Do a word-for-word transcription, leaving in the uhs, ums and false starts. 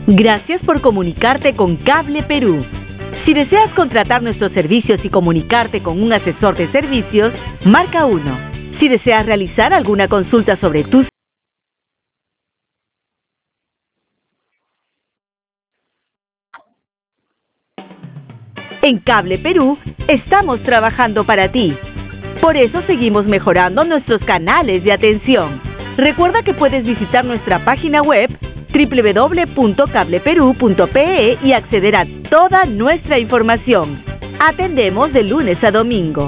Gracias por comunicarte con Cable Perú. Si deseas contratar nuestros servicios y comunicarte con un asesor de servicios, marca uno. Si deseas realizar alguna consulta sobre tus En Cable Perú estamos trabajando para ti. Por eso seguimos mejorando nuestros canales de atención. Recuerda que puedes visitar nuestra página web doble u doble u doble u punto cable perú punto pe e y acceder a toda nuestra información. Atendemos de lunes a domingo.